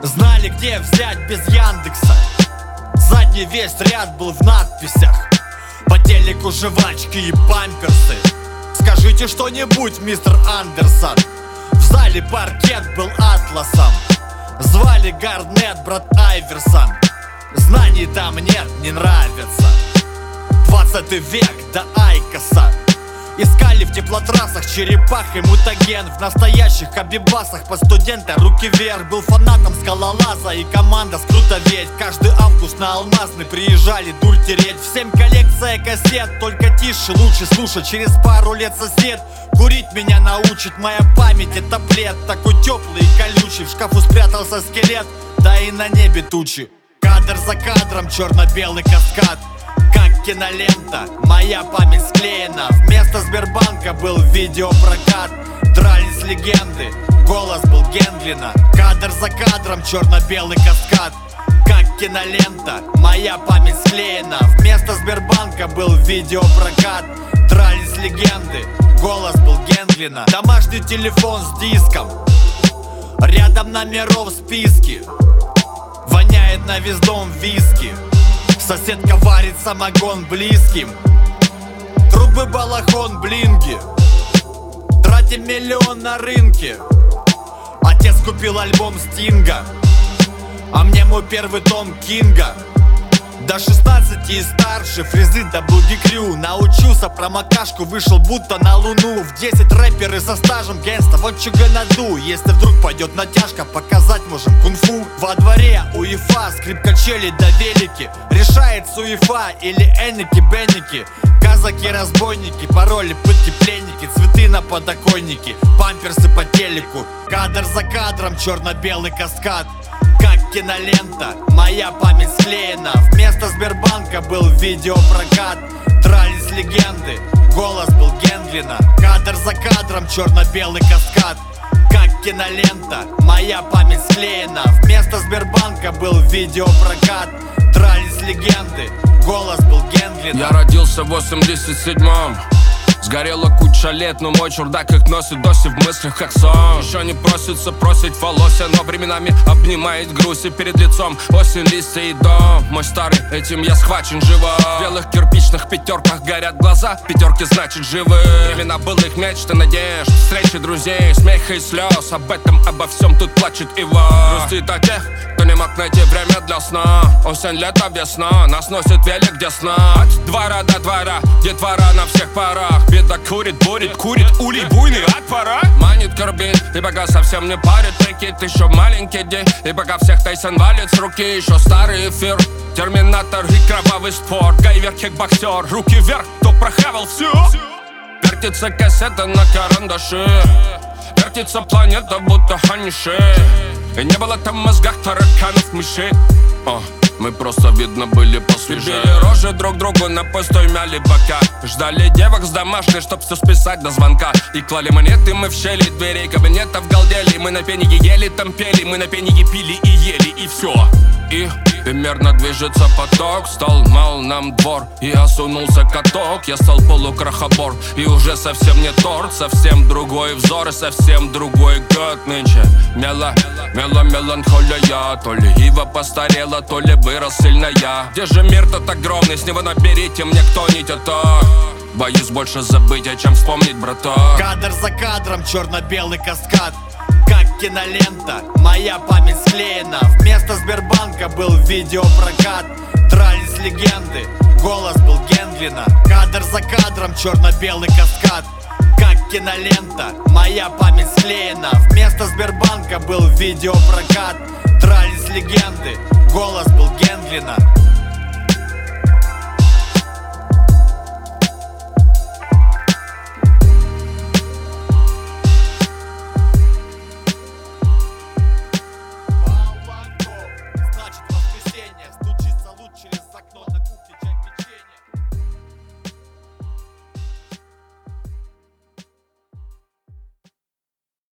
Знали, где взять без Яндекса. Задний весь ряд был в надписях. По телеку жвачки и памперсы. Скажите что-нибудь, мистер Андерсон. В зале паркет был атласом. Звали Гарнет, брат Айверсон. Знаний там нет, не нравится. 20 век до Айкоса. Искали в теплотрассах черепах и мутаген. В настоящих абибасах по студента руки вверх. Был фанатом скалолаза и команда скрутоветь. Каждый август на Алмазный приезжали дурь тереть. Всем коллекция кассет, только тише, лучше слушать. Через пару лет сосед курить меня научит. Моя память это плед, такой теплый и колючий. В шкафу спрятался скелет, да и на небе тучи. Кадр за кадром, черно-белый каскад. Как кинолента, моя память склеена. Вместо Сбербанка был видеопрокат. Дрались легенды, голос был Гендлина. Кадр за кадром, черно-белый каскад. Как кинолента, моя память склеена. Вместо Сбербанка был видеопрокат. Дрались легенды, голос был Гендлина. Домашний телефон с диском, рядом номеров в списке. Воняет на весь дом виски. Соседка варит самогон близким. Трубы, балахон, блинги. Тратим миллион на рынке. Отец купил альбом Стинга, а мне мой первый том Кинга. До 16 и старше, фрезы до Буги Крю. Научился про макашку, вышел будто на луну. В 10 рэперы со стажем гэнста, вот чего наду. Если вдруг пойдет натяжка, показать можем кунг-фу. Во дворе УЕФА, скрипка челюсть до велики. Решает СУЕФА или Энники-Бенники. Казаки-разбойники, пароли, пытки, пленники. Цветы на подоконнике, памперсы по телеку. Кадр за кадром, черно-белый каскад. Как кинолента, моя память склеена. Вместо Сбербанка был видеопрокат. Дрались легенды, голос был Гендлина. Кадр за кадром, черно-белый каскад. Как кинолента, моя память склеена. Вместо Сбербанка был видеопрокат. Дрались легенды, голос был Гендлина. Я родился в 87-м. Сгорела куча лет, но мой чердак их носит до сих в мыслях как сон. Еще не просится просить волосы, но временами обнимает грусть и перед лицом осень, листья и дом. Мой старый, этим я схвачен живо. В белых кирпичных пятерках горят глаза, пятерки значит живы. Времена былых мечт и надежд, встречи друзей, смеха и слез. Об этом, обо всем тут плачет Ива. Грустит о тех, кто не мог найти время для сна. Осень, лето, весна, нас носит велик десна. От двора до двора, детвора на всех парах. Беда курит, курит улей буйный от пора. Манит, корбит, и пока совсем не парит прикид. Еще маленький день, и пока всех Тайсон валит с руки. Еще старый эфир, терминатор и кровавый спорт. Гайвер, кикбоксер, руки вверх, кто прохавал все. Вертится кассета на карандаше, вертится планета, будто ханиши. И не было там в мозгах тараканов, мышей. Мы просто, видно, были посвежее. Били рожи друг другу на пустой мяли бока. Ждали девок с домашней, чтоб все списать до звонка. И клали монеты мы в щели дверей кабинетов галдели. Мы на пенике ели, там пели, мы на пенике пили и ели, и все. И мерно движется поток. Стал мал нам двор, и осунулся каток. Я стал полукрахобор, и уже совсем не торт. Совсем другой взор и совсем другой год нынче. Меланхолия. То ли ива постарела, то ли вырос сильно я. Где же мир тот огромный, с него наберите мне кто-нибудь, а то боюсь больше забыть, о чем вспомнить, браток. Кадр за кадром, черно-белый каскад. Как кинолента, моя память склеена. Вместо Сбербанка был видеопрокат. Дрались легенды, голос был Гендлина. Кадр за кадром, черно-белый каскад. Как кинолента, моя память склеена. Вместо Сбербанка был видеопрокат. Дрались легенды, голос был Гендлина.